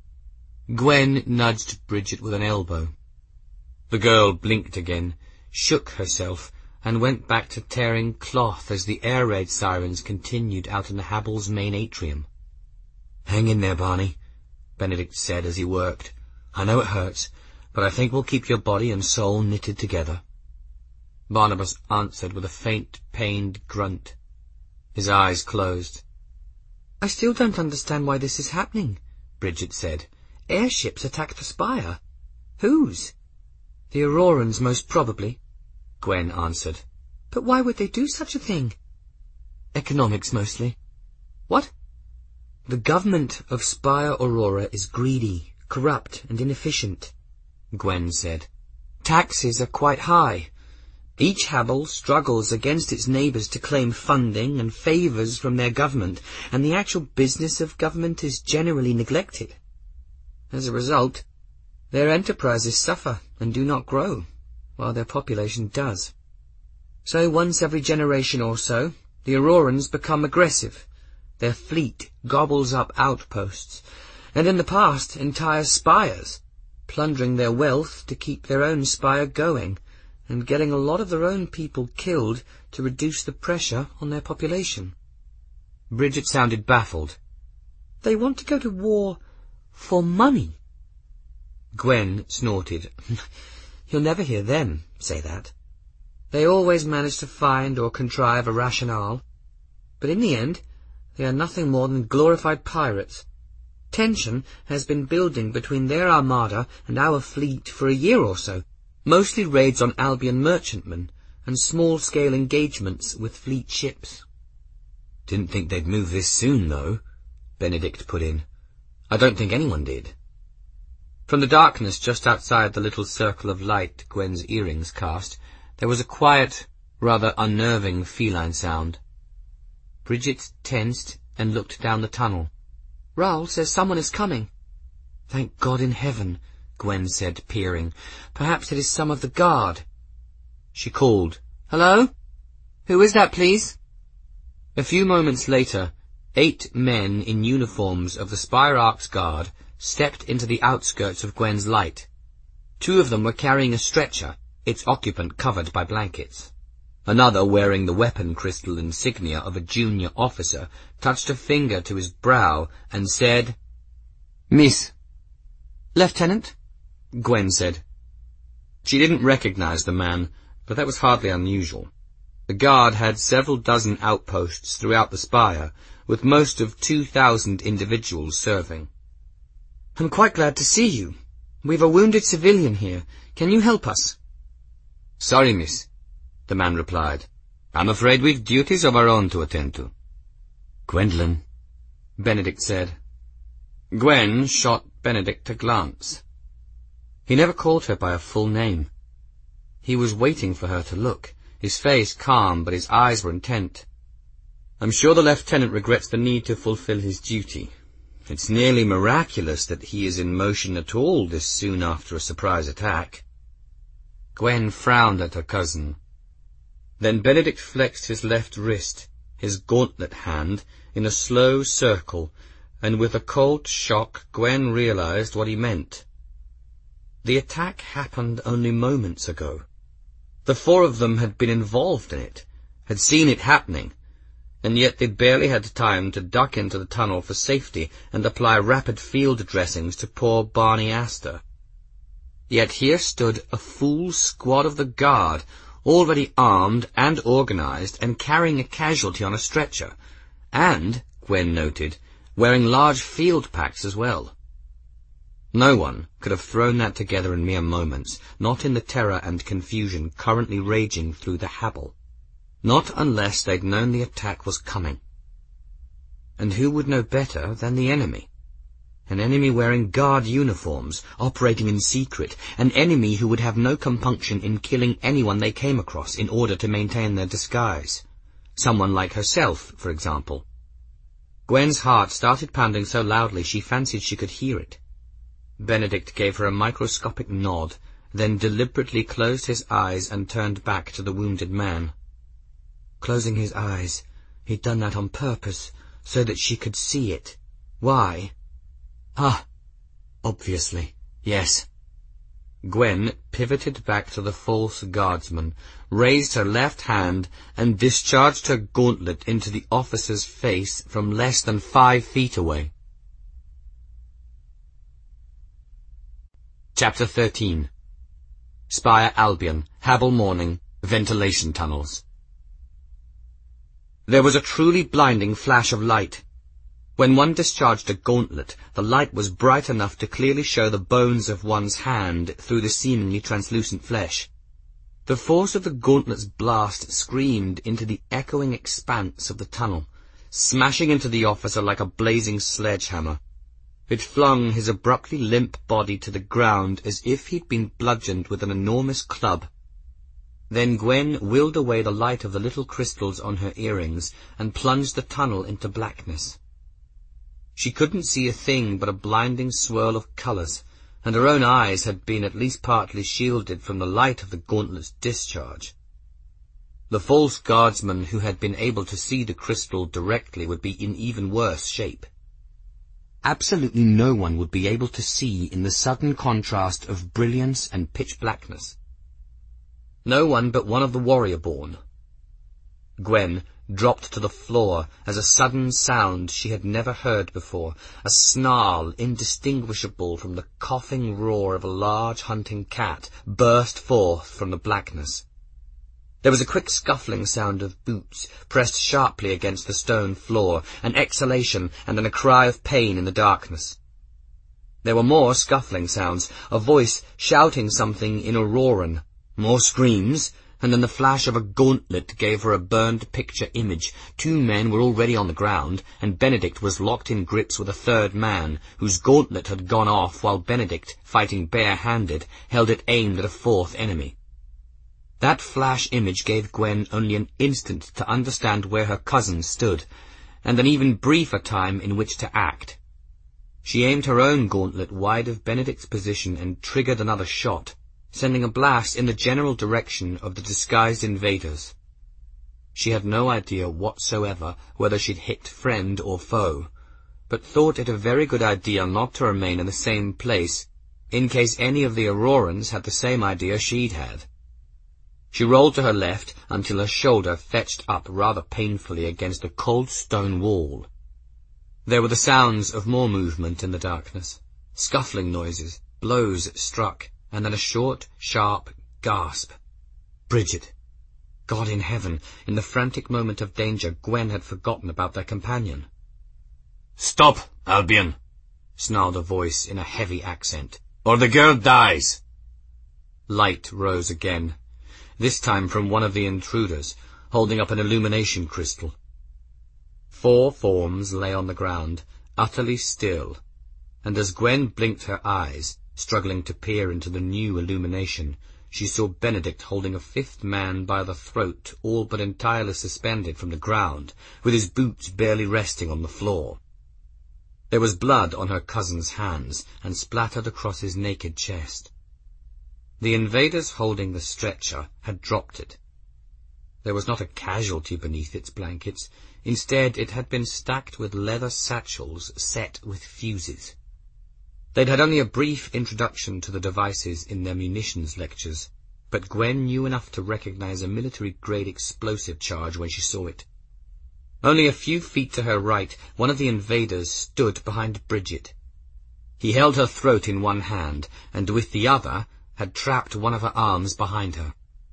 Gwen nudged Bridget with an elbow. The girl blinked again, shook herself, and went back to tearing cloth as the air raid sirens continued out in the Habel's main atrium. "Hang in there, Barney," Benedict said as he worked. "I know it hurts, but I think we'll keep your body and soul knitted together." Barnabas answered with a faint, pained grunt. His eyes closed. "I still don't understand why this is happening," Bridget said. "Airships attacked the spire. Whose?" "The Aurorans, most probably," Gwen answered. "But why would they do such a thing?" "Economics, mostly." "What?" "The government of Spire Aurora is greedy, corrupt, and inefficient," Gwen said. "Taxes are quite high. Each Habel struggles against its neighbours to claim funding and favours from their government, and the actual business of government is generally neglected. As a result, their enterprises suffer and do not grow, while their population does. So once every generation or so, the Aurorans become aggressive. Their fleet gobbles up outposts, and in the past entire spires, plundering their wealth to keep their own spire going, and getting a lot of their own people killed to reduce the pressure on their population." Bridget sounded baffled. They want to go to war for money. Gwen snorted. You'll never hear them say that. They always manage to find or contrive a rationale, but in the end they are nothing more than glorified pirates. Tension has been building between their armada and our fleet for a year or so, mostly raids on Albion merchantmen and small-scale engagements with fleet ships. Didn't think they'd move this soon, though, Benedict put in. I don't think anyone did. From the darkness just outside the little circle of light Gwen's earrings cast, there was a quiet, rather unnerving feline sound. Bridget tensed and looked down the tunnel. Raoul says someone is coming. Thank God in heaven, Gwen said, peering. Perhaps it is some of the guard. She called, Hello? Who is that, please? A few moments later, eight men in uniforms of the Spire Arcs Guard stepped into the outskirts of Gwen's light. Two of them were carrying a stretcher, its occupant covered by blankets. Another, wearing the weapon crystal insignia of a junior officer, touched a finger to his brow and said, Miss. Lieutenant? Gwen said. She didn't recognize the man, but that was hardly unusual. The guard had several dozen outposts throughout the spire, with most of two thousand individuals serving. I'm quite glad to see you. We've a wounded civilian here. Can you help us? Sorry, miss, the man replied. I'm afraid we've duties of our own to attend to. Gwendolyn, Benedict said. Gwen shot Benedict a glance. He never called her by a full name. He was waiting for her to look, his face calm, but his eyes were intent. I'm sure the lieutenant regrets the need to fulfill his duty. It's nearly miraculous that he is in motion at all this soon after a surprise attack. Gwen frowned at her cousin. Then Benedict flexed his left wrist, his gauntlet hand, in a slow circle, and with a cold shock Gwen realized what he meant. The attack happened only moments ago. The four of them had been involved in it, had seen it happening, and yet they'd barely had time to duck into the tunnel for safety and apply rapid field dressings to poor Barney Astor. Yet here stood a full squad of the guard, already armed and organized and carrying a casualty on a stretcher, and, Gwen noted, wearing large field packs as well. No one could have thrown that together in mere moments, not in the terror and confusion currently raging through the Habel. Not unless they'd known the attack was coming. And who would know better than the enemy? An enemy wearing guard uniforms, operating in secret, an enemy who would have no compunction in killing anyone they came across in order to maintain their disguise. Someone like herself, for example. Gwen's heart started pounding so loudly she fancied she could hear it. Benedict gave her a microscopic nod, then deliberately closed his eyes and turned back to the wounded man. Closing his eyes, he'd done that on purpose, so that she could see it. Why? Ah, obviously, yes. Gwen pivoted back to the false guardsman, raised her left hand, and discharged her gauntlet into the officer's face from less than five feet away. Chapter thirteen. Spire Albion, Habel morning, ventilation tunnels. There was a truly blinding flash of light. When one discharged a gauntlet, the light was bright enough to clearly show the bones of one's hand through the seemingly translucent flesh. The force of the gauntlet's blast screamed into the echoing expanse of the tunnel, smashing into the officer like a blazing sledgehammer. It flung his abruptly limp body to the ground as if he'd been bludgeoned with an enormous club. Then Gwen willed away the light of the little crystals on her earrings and plunged the tunnel into blackness. She couldn't see a thing but a blinding swirl of colours, and her own eyes had been at least partly shielded from the light of the gauntlet's discharge. The false guardsman who had been able to see the crystal directly would be in even worse shape. Absolutely no one would be able to see in the sudden contrast of brilliance and pitch blackness. No one but one of the warrior-born. Gwen dropped to the floor as a sudden sound she had never heard before, a snarl indistinguishable from the coughing roar of a large hunting cat, burst forth from the blackness. There was a quick scuffling sound of boots pressed sharply against the stone floor, an exhalation and then a cry of pain in the darkness. There were more scuffling sounds, a voice shouting something in Auroran, more screams, and then the flash of a gauntlet gave her a burned picture image. Two men were already on the ground, and Benedict was locked in grips with a third man, whose gauntlet had gone off while Benedict, fighting bare-handed, held it aimed at a fourth enemy. That flash image gave Gwen only an instant to understand where her cousin stood, and an even briefer time in which to act. She aimed her own gauntlet wide of Benedict's position and triggered another shot, sending a blast in the general direction of the disguised invaders. She had no idea whatsoever whether she'd hit friend or foe, but thought it a very good idea not to remain in the same place, in case any of the Aurorans had the same idea she'd had. She rolled to her left until her shoulder fetched up rather painfully against a cold stone wall. There were the sounds of more movement in the darkness, scuffling noises, blows struck, and then a short, sharp gasp. Bridget! God in heaven, in the frantic moment of danger, Gwen had forgotten about their companion. "Stop, Albion," snarled a voice in a heavy accent, "or the girl dies." Light rose again, this time from one of the intruders, holding up an illumination crystal. Four forms lay on the ground, utterly still, and as Gwen blinked her eyes, struggling to peer into the new illumination, she saw Benedict holding a fifth man by the throat, all but entirely suspended from the ground, with his boots barely resting on the floor. There was blood on her cousin's hands, and splattered across his naked chest. The invaders holding the stretcher had dropped it. There was not a casualty beneath its blankets. Instead, it had been stacked with leather satchels set with fuses. They'd had only a brief introduction to the devices in their munitions lectures, but Gwen knew enough to recognize a military-grade explosive charge when she saw it. Only a few feet to her right, one of the invaders stood behind Bridget. He held her throat in one hand, and with the other had trapped one of her arms behind her.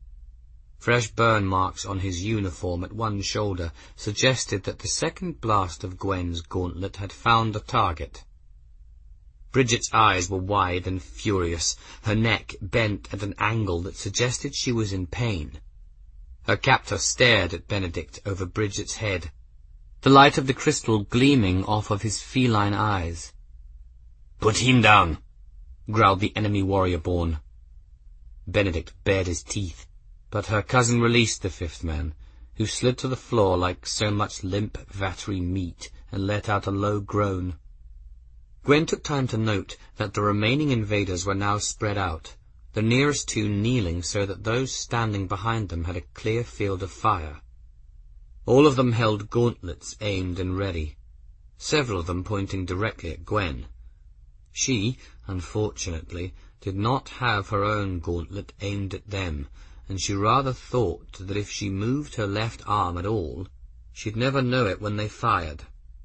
Fresh burn marks on his uniform at one shoulder suggested that the second blast of Gwen's gauntlet had found a target. Bridget's eyes were wide and furious, her neck bent at an angle that suggested she was in pain. Her captor stared at Benedict over Bridget's head, the light of the crystal gleaming off of his feline eyes. "Put him down," growled the enemy warrior-born. Benedict bared his teeth, but her cousin released the fifth man, who slid to the floor like so much limp vatry meat, and let out a low groan. Gwen took time to note that the remaining invaders were now spread out, the nearest two kneeling so that those standing behind them had a clear field of fire. All of them held gauntlets aimed and ready, several of them pointing directly at Gwen. She, unfortunately, did not have her own gauntlet aimed at them, and she rather thought that if she moved her left arm at all, she'd never know it when they fired.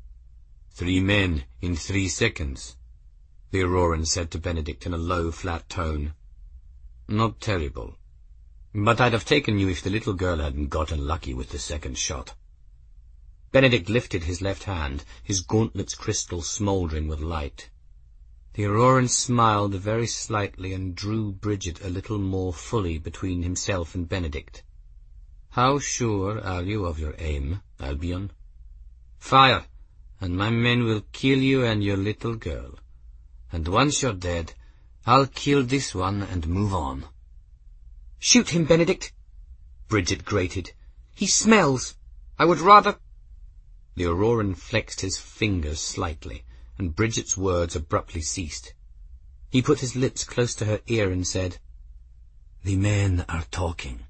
"Three men in three seconds," the Auroran said to Benedict in a low, flat tone. "Not terrible. But I'd have taken you if the little girl hadn't gotten lucky with the second shot." Benedict lifted his left hand, his gauntlet's crystal smouldering with light. The Auroran smiled very slightly and drew Bridget a little more fully between himself and Benedict. "How sure are you of your aim, Albion? Fire, and my men will kill you and your little girl. And once you're dead, I'll kill this one and move on." "Shoot him, Benedict," Bridget grated. "He smells. I would rather—" The Auroran flexed his fingers slightly, and Bridget's words abruptly ceased. He put his lips close to her ear and said, "The men are talking."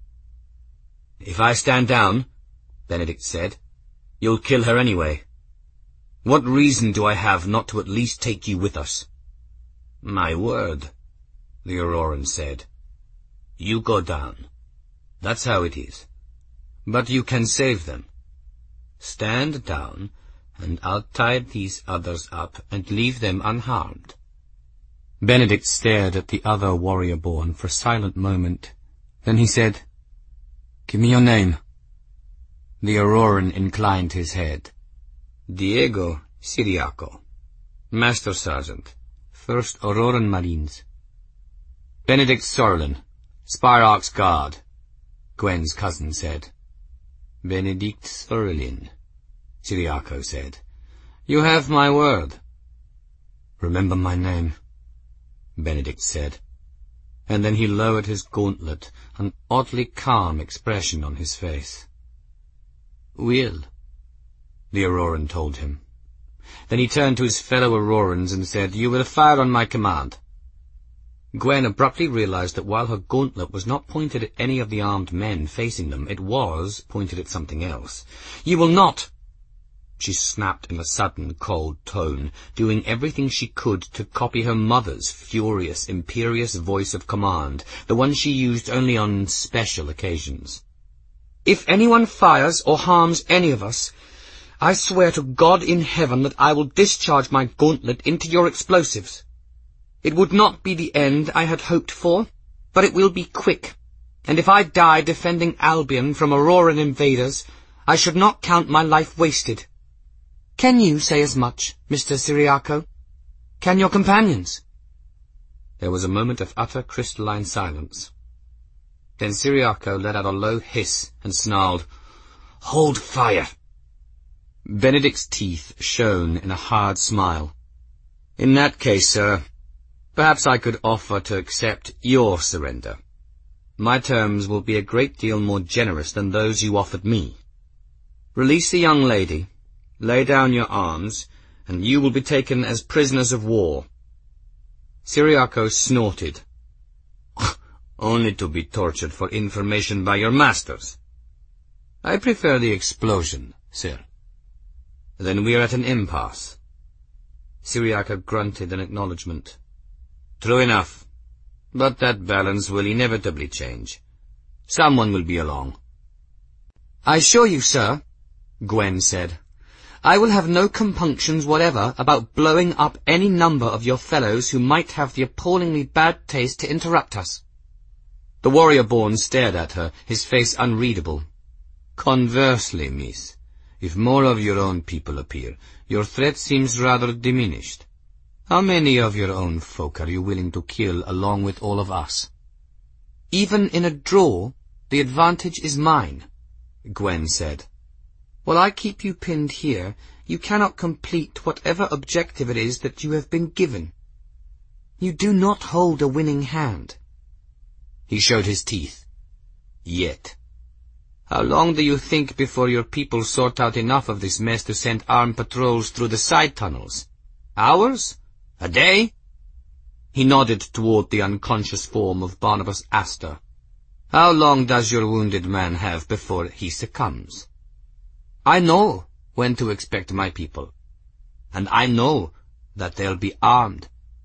"If I stand down," Benedict said, "you'll kill her anyway. What reason do I have not to at least take you with us?" "My word," the Auroran said. "You go down. That's how it is. but you can save them. Stand down, and I'll tie these others up and leave them unharmed." Benedict stared at the other warrior-born for a silent moment. Then he said, "Give me your name." The Auroran inclined his head. "Diego Ciriaco, Master Sergeant, First Auroran Marines." "Benedict Sorlin, Spiraarch's Guard," Gwen's cousin said. "Benedict Sorlin," Ciriaco said. "You have my word." "Remember my name," Benedict said, and then he lowered his gauntlet, an oddly calm expression on his face. "Will," the Auroran told him. Then he turned to his fellow Aurorans and said, "You will fire on my command." Gwen abruptly realized that while her gauntlet was not pointed at any of the armed men facing them, it was pointed at something else. "You will not!" she snapped in a sudden, cold tone, doing everything she could to copy her mother's furious, imperious voice of command, the one she used only on special occasions. "If anyone fires or harms any of us, I swear to God in heaven that I will discharge my gauntlet into your explosives. It would not be the end I had hoped for, but it will be quick, and if I die defending Albion from Auroran invaders, I should not count my life wasted. Can you say as much, Mister Ciriaco? Can your companions?" There was a moment of utter crystalline silence. Then Ciriaco let out a low hiss and snarled, "Hold fire!" Benedict's teeth shone in a hard smile. "In that case, sir, perhaps I could offer to accept your surrender. My terms will be a great deal more generous than those you offered me. Release the young lady, lay down your arms, and you will be taken as prisoners of war." Ciriaco snorted. "Only to be tortured for information by your masters." "I prefer the explosion, sir." "Then we are at an impasse." Ciriaco grunted an acknowledgement. "True enough, but that balance will inevitably change. Someone will be along." "I assure you, sir," Gwen said, "I will have no compunctions whatever about blowing up any number of your fellows who might have the appallingly bad taste to interrupt us." The warrior-born stared at her, his face unreadable. "Conversely, miss, if more of your own people appear, your threat seems rather diminished. How many of your own folk are you willing to kill along with all of us?" "Even in a draw, the advantage is mine," Gwen said. "While I keep you pinned here, you cannot complete whatever objective it is that you have been given. You do not hold a winning hand." He showed his teeth. "Yet. How long do you think before your people sort out enough of this mess to send armed patrols through the side tunnels? Hours? A day?" He nodded toward the unconscious form of Barnabas Astor. "How long does your wounded man have before he succumbs? I know when to expect my people, and I know that they'll be armed.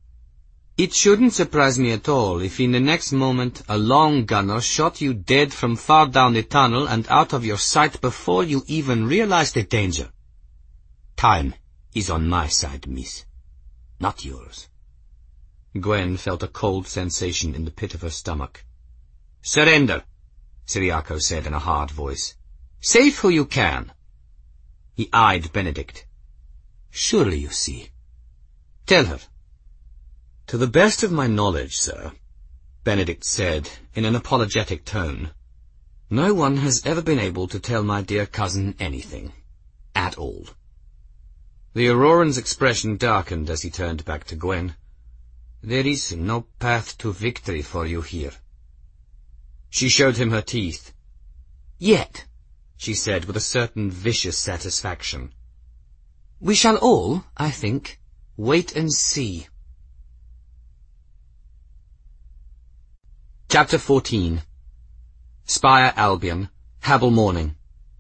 It shouldn't surprise me at all if in the next moment a long gunner shot you dead from far down the tunnel and out of your sight before you even realized the danger. Time is on my side, miss, not yours." Gwen felt a cold sensation in the pit of her stomach. "Surrender," Ciriaco said in a hard voice. "Save who you can." He eyed Benedict. "Surely you see. Tell her." "To the best of my knowledge, sir," Benedict said in an apologetic tone, "no one has ever been able to tell my dear cousin anything. At all." The Auroran's expression darkened as he turned back to Gwen. "There is no path to victory for you here." She showed him her teeth. "Yet," she said with a certain vicious satisfaction. "We shall all, I think, wait and see." Chapter fourteen. Spire Albion, Habel Morning.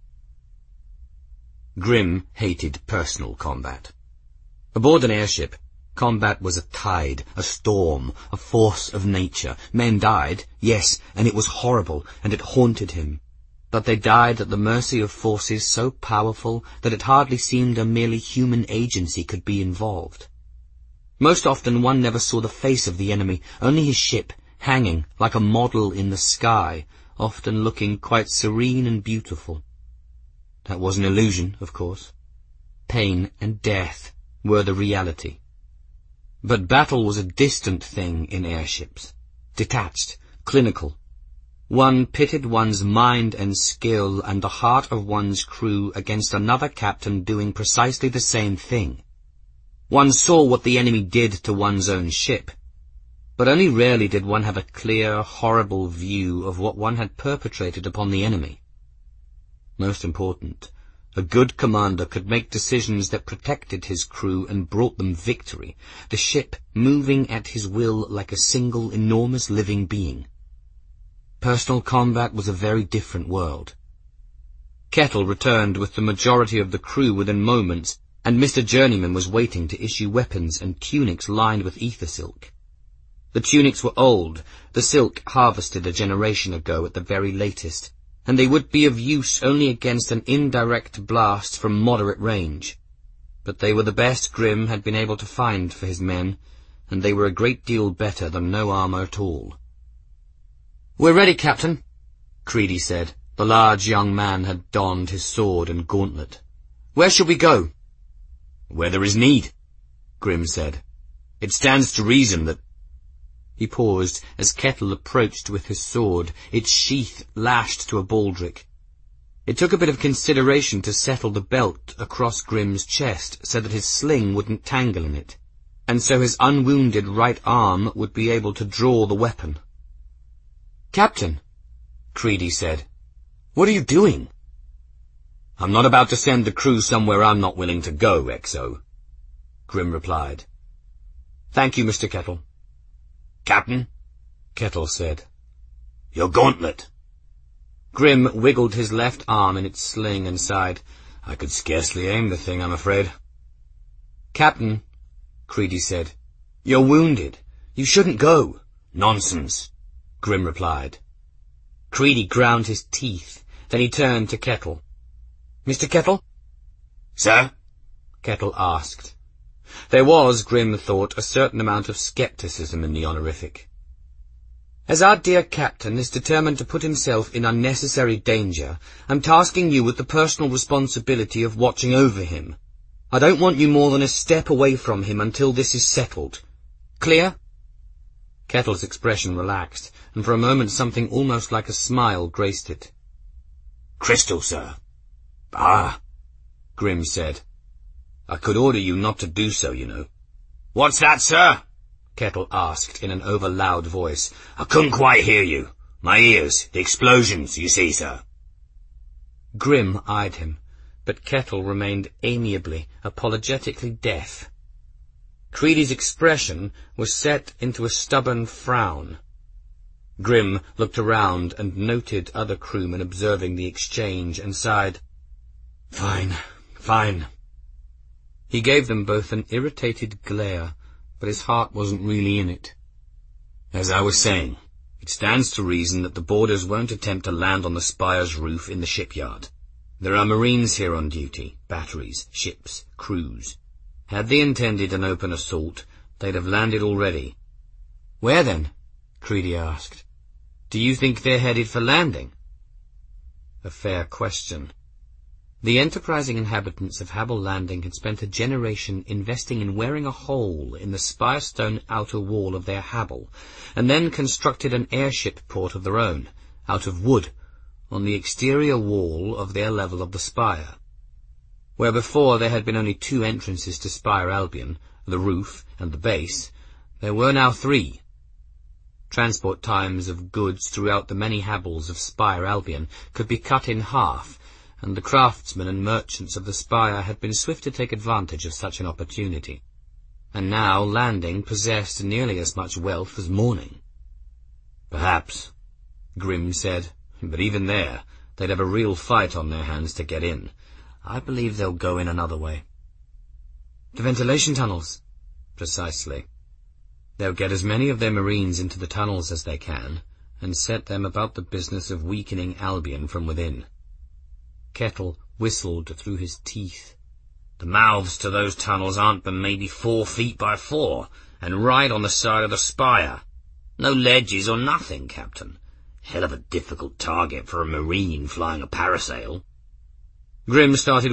Grim hated personal combat. Aboard an airship, combat was a tide, a storm, a force of nature. Men died, yes, and it was horrible, and it haunted him. but they died at the mercy of forces so powerful that it hardly seemed a merely human agency could be involved. Most often one never saw the face of the enemy, only his ship, hanging like a model in the sky, often looking quite serene and beautiful. That was an illusion, of course. Pain and death were the reality. But battle was a distant thing in airships, detached, clinical. One pitted one's mind and skill and the heart of one's crew against another captain doing precisely the same thing. One saw what the enemy did to one's own ship, but only rarely did one have a clear, horrible view of what one had perpetrated upon the enemy. Most important, a good commander could make decisions that protected his crew and brought them victory, the ship moving at his will like a single enormous living being. Personal combat was a very different world. Kettle returned with the majority of the crew within moments, and Mister Journeyman was waiting to issue weapons and tunics lined with ether silk. The tunics were old, the silk harvested a generation ago at the very latest, and they would be of use only against an indirect blast from moderate range. But they were the best Grim had been able to find for his men, and they were a great deal better than no armour at all. "We're ready, Captain," Creedy said. The large young man had donned his sword and gauntlet. "Where shall we go?" "Where there is need," Grim said. "It stands to reason that—" He paused as Kettle approached with his sword, its sheath lashed to a baldric. It took a bit of consideration to settle the belt across Grim's chest so that his sling wouldn't tangle in it, and so his unwounded right arm would be able to draw the weapon. "Captain," Creedy said, "what are you doing?" "I'm not about to send the crew somewhere I'm not willing to go, X O, Grim replied. "Thank you, Mister Kettle." "Captain," Kettle said, "your gauntlet." Grim wiggled his left arm in its sling and sighed. "I could scarcely aim the thing, I'm afraid." "Captain," Creedy said, "you're wounded. You shouldn't go." "Nonsense," Grim replied. Creedy ground his teeth. Then he turned to Kettle. "Mister Kettle?" "Sir?" Kettle asked. There was, Grim thought, a certain amount of scepticism in the honorific. "As our dear captain is determined to put himself in unnecessary danger, I'm tasking you with the personal responsibility of watching over him. I don't want you more than a step away from him until this is settled. Clear?" Kettle's expression relaxed, and for a moment something almost like a smile graced it. "Crystal, sir." "Ah," Grim said. "I could order you not to do so, you know." "What's that, sir?" Kettle asked in an over-loud voice. "I couldn't quite hear you. My ears, the explosions, you see, sir." Grim eyed him, but Kettle remained amiably, apologetically deaf. Creedy's expression was set into a stubborn frown. Grim looked around and noted other crewmen observing the exchange and sighed. "Fine, fine." He gave them both an irritated glare, but his heart wasn't really in it. "As I was saying, it stands to reason that the boarders won't attempt to land on the Spire's roof in the shipyard. There are Marines here on duty, batteries, ships, crews. Had they intended an open assault, they'd have landed already." "Where then?" Creedy asked. "Do you think they're headed for landing?" A fair question. The enterprising inhabitants of Habel Landing had spent a generation investing in wearing a hole in the spire-stone outer wall of their Habel, and then constructed an airship port of their own, out of wood, on the exterior wall of their level of the spire. Where before there had been only two entrances to Spire Albion, the roof and the base, there were now three. Transport times of goods throughout the many Habels of Spire Albion could be cut in half, and the craftsmen and merchants of the Spire had been swift to take advantage of such an opportunity. And now Landing possessed nearly as much wealth as Morning. "Perhaps," Grim said, "but even there, they'd have a real fight on their hands to get in. I believe they'll go in another way." "The ventilation tunnels?" "Precisely. They'll get as many of their Marines into the tunnels as they can, and set them about the business of weakening Albion from within. Kettle whistled through his teeth. The mouths to those tunnels aren't but maybe four feet by four, and right on the side of the spire. No ledges or nothing, Captain. Hell of a difficult target for a marine flying a parasail. Grim started